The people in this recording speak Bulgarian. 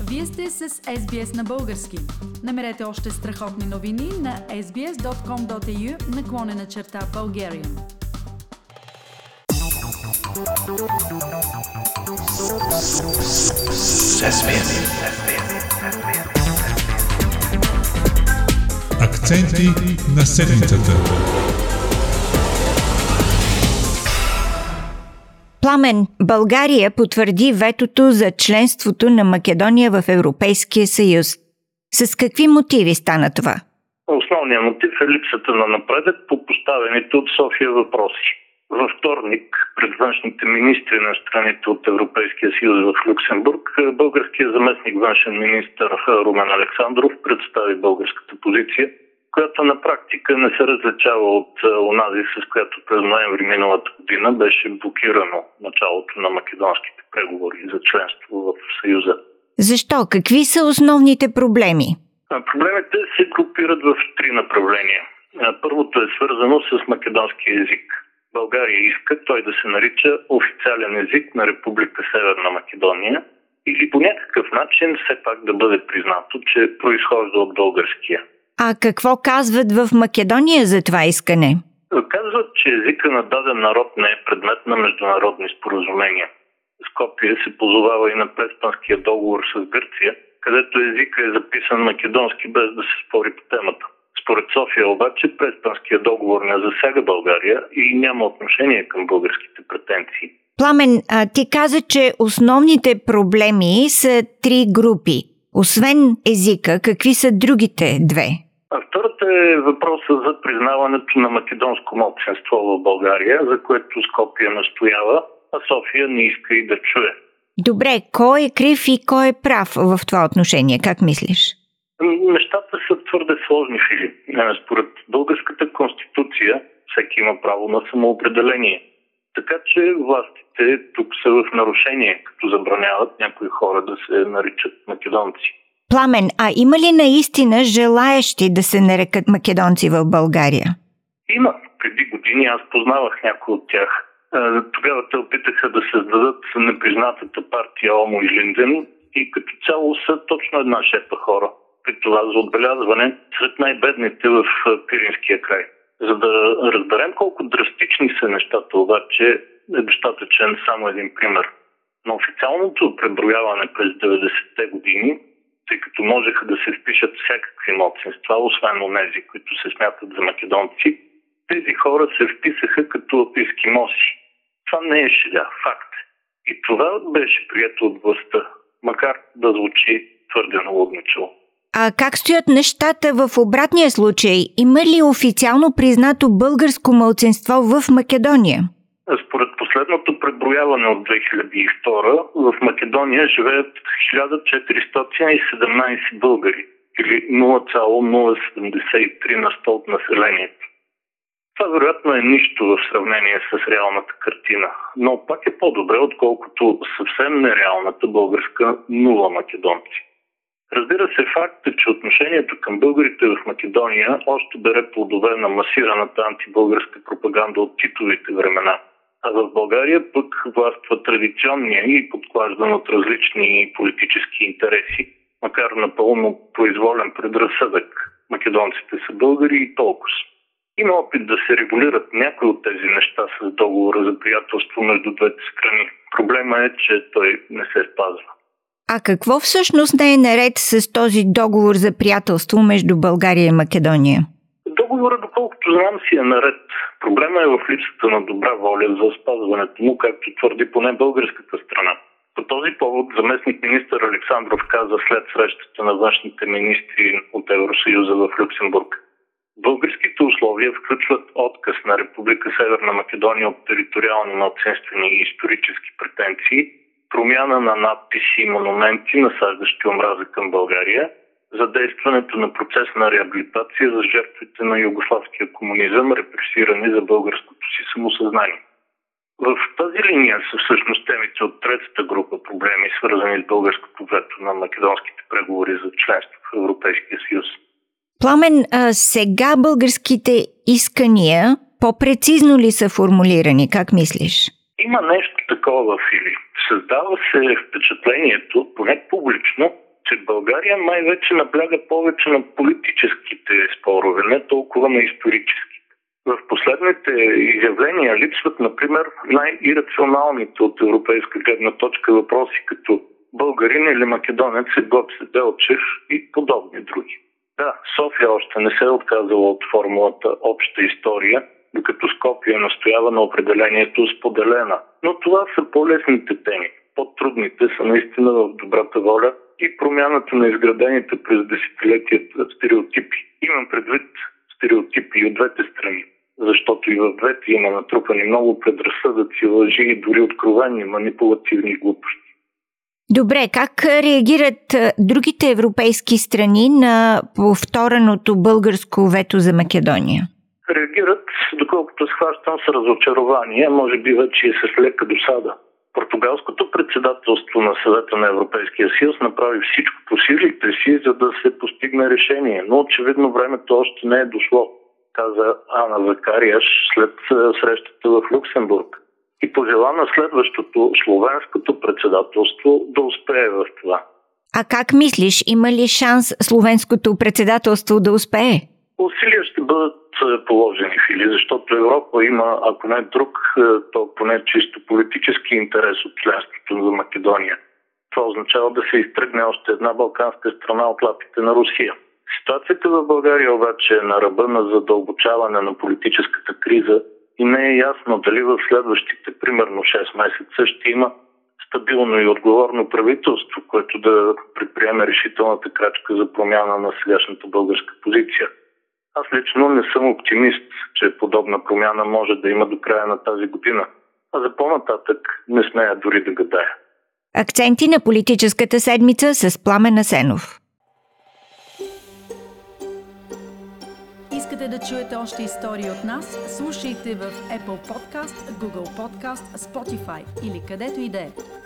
Вие сте с SBS на български. Намерете още страхотни новини на sbs.com.au/Bulgarian. Акценти на седмицата. Пламен, България потвърди ветото за членството на Македония в Европейския съюз. С какви мотиви стана това? Основният мотив е липсата на напредък по поставените от София въпроси. Във вторник, пред външните министри на страните от Европейския съюз в Люксембург, българският заместник външен министър Румен Александров представи българската позиция, която на практика не се различава от онази, с която през ноември миналата година беше блокирано началото на македонските преговори за членство в Съюза. Защо? Какви са основните проблеми? Проблемите се групират в три направления. Първото е свързано с македонския език. България иска той да се нарича официален език на Република Северна Македония или по някакъв начин все пак да бъде признато, че произхожда от българския. А какво казват в Македония за това искане? Казват, че езика на даден народ не е предмет на международни споразумения. Скопие се позовава и на Преспанския договор с Гърция, където езика е записан македонски без да се спори по темата. Според София обаче Преспанския договор не засяга България и няма отношение към българските претенции. Пламен, ти каза, че основните проблеми са три групи. Освен езика, какви са другите две? Втората е въпроса за признаването на македонско малцинство в България, за което Скопие настоява, а София не иска и да чуе. Добре, кой е крив и кой е прав в това отношение? Как мислиш? Нещата са твърде сложни, Филип. Според българската конституция всеки има право на самоопределение. Така че властите тук са в нарушение, като забраняват някои хора да се наричат македонци. Пламен, а има ли наистина желаещи да се нарекат македонци в България? Има. Преди години аз познавах някои от тях. Тогава те опитаха да създадат непризнатата партия Омо и Линден и като цяло са точно една шепа хора. При това за отбелязване сред най-бедните в Пиринския край. За да разберем колко драстични са нещата, обаче е достатъчен само един пример. На официалното преброяване през 90-те години, тъй като можеха да се впишат всякакви малцинства, освен онези, които се смятат за македонци, тези хора се вписаха като ескимоси. Това не е шега, факт. И това беше прието от властта, макар да звучи твърде налудничево. А как стоят нещата в обратния случай? Има ли официално признато българско малцинство в Македония? Според последното преброяване от 2002, в Македония живеят 1417 българи, или 0,073 на 100 от населението. Това вероятно е нищо в сравнение с реалната картина, но пак е по-добре, отколкото съвсем нереалната българска нула македонци. Разбира се, факт е, че отношението към българите в Македония още бере плодове на масираната антибългарска пропаганда от титовите времена. А в България пък властва традиционния и подклаждан от различни политически интереси, макар напълно произволен предразсъдък. Македонците са българи и толкова. Има опит да се регулират някои от тези неща с договора за приятелство между двете страни. Проблема е, че той не се спазва. А какво всъщност не е наред с този договор за приятелство между България и Македония? Договорът, доколкото знам, си е наред. Проблема е в липсата на добра воля за спазването му, както твърди поне българската страна. По този повод заместник министър Александров каза след срещата на външните министри от Евросъюза в Люксембург: българските условия включват отказ на Република Северна Македония от териториални, малцинствени и исторически претенции, промяна на надписи и монументи, насаждащи омраза към България, задействането на процес на реабилитация за жертвите на югославския комунизъм, репресирани за българското си самосъзнание. В тази линия са всъщност темите от третата група проблеми, свързани с българското вето на македонските преговори за членство в Европейския съюз. Пламен, сега българските искания по-прецизно ли са формулирани? Как мислиш? Има нещо такова, Фили. Създава се впечатлението, поне публично, че България май вече набляга повече на политическите спорове, не толкова на историческите. В последните изявления липсват, например, най-ирационалните от европейска гледна точка въпроси, като българин или македонец е Гоце Делчев и подобни други. Да, София още не се е отказала от формулата обща история, докато Скопие настоява на определението споделена. Но това са по-лесните теми. По-трудните са наистина в добрата воля и промяната на изградените през десетилетията стереотипи. Имам предвид стереотипи и от двете страни, защото и в двете има натрупани много предразсъдъци, лъжи и дори откровени манипулативни глупости. Добре, как реагират другите европейски страни на повтореното българско вето за Македония? Реагират, доколкото схващам, с разочарование, може би вече и с лека досада. Португалското председателство на Съвета на Европейския съюз направи всичко по силите си, за да се постигне решение, но очевидно времето още не е дошло, каза Ана Закариаш след срещата в Люксембург и пожела на следващото словенското председателство да успее в това. А как мислиш, има ли шанс словенското председателство да успее? Усилия ще бъдат положени, Фили, защото Европа има, ако не друг, то поне чисто политически интерес от членството за Македония. Това означава да се изтръгне още една балканска страна от лапите на Русия. Ситуацията в България обаче е на ръба на задълбочаване на политическата криза и не е ясно дали в следващите примерно 6 месеца ще има стабилно и отговорно правителство, което да предприеме решителната крачка за промяна на сегашната българска позиция. Аз лично не съм оптимист, че подобна промяна може да има до края на тази година, а за по-нататък не смея дори да гадая. Акценти на политическата седмица с Пламен Асенов. Искате да чуете още истории от нас? Слушайте в Apple Podcast, Google Podcast, Spotify или където и да е.